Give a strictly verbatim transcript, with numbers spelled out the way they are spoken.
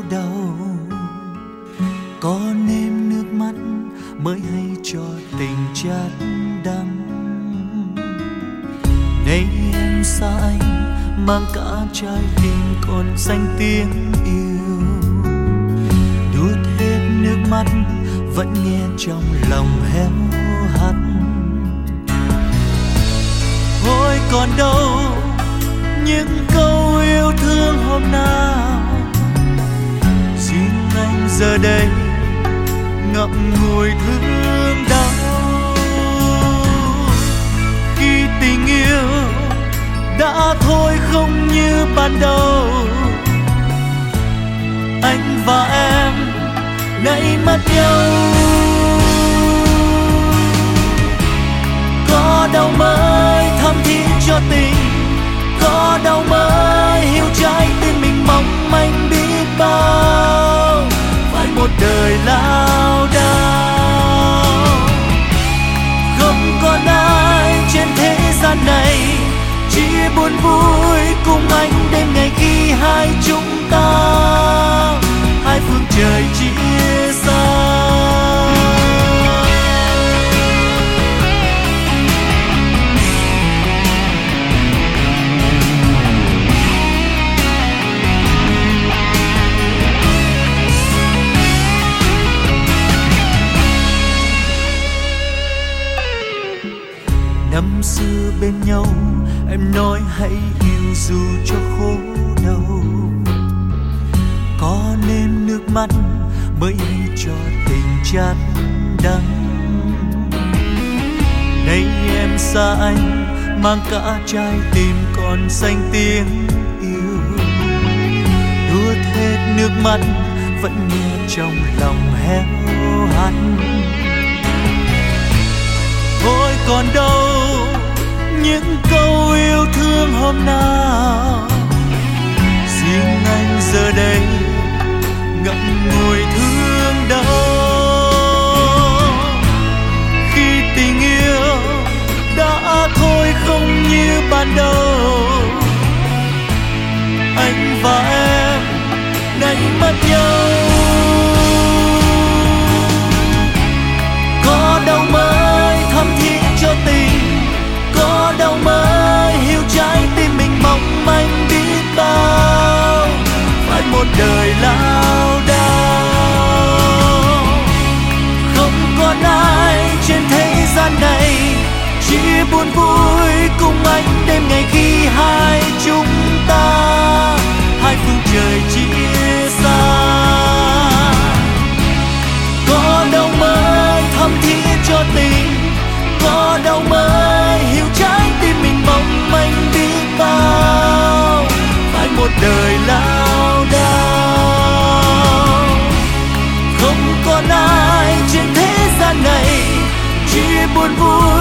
đau. Có nếm nước mắt mới hay cho tình chát đắng. Nay em xa anh mang cả trái tim còn xanh tiếng yêu. Đút hết nước mắt vẫn nghe trong lòng héo hắt. Thôi còn đâu những câu yêu thương hôm nào, xin anh giờ đây ngậm ngùi thương đau. Khi tình yêu đã thôi không như ban đầu, anh và em nay mất nhau. Có đâu mới thắm thiết cho tình, có đâu mới hiểu trái tim mình mong manh biết bao. Phải một đời lao đao, không còn ai trên thế gian này, chỉ buồn vui cùng anh đêm ngày khi hai chúng ta hai phương trời chia xa. Năm xưa bên nhau em nói hãy yêu dù cho khổ đau. Có nếm nước mắt mới hay cho tình chát đắng. Nay em xa anh mang cả trái tim còn xanh tiếng yêu. Nuốt hết nước mắt vẫn nghe trong lòng héo hắt. Thôi còn đâu những câu yêu thương hôm nào, xin anh giờ đây ngậm ngùi thương đau. Khi tình yêu đã thôi không như ban đầu, anh và em nay mất nhau. Có đâu mới thắm thiết cho tình, có đâu mới hiểu trái tim mình mong manh biết bao. Phải một đời lao đao, không còn ai trên thế gian này, chỉ buồn vui cùng anh đêm ngày khi hai chúng ta hai phương trời chia xa. Có đâu mới thắm thiết cho tình, có đâu mới hiểu trái tim mình mong manh biết bao. Phải một đời lao đao, không còn ai trên thế gian này, chỉ buồn vui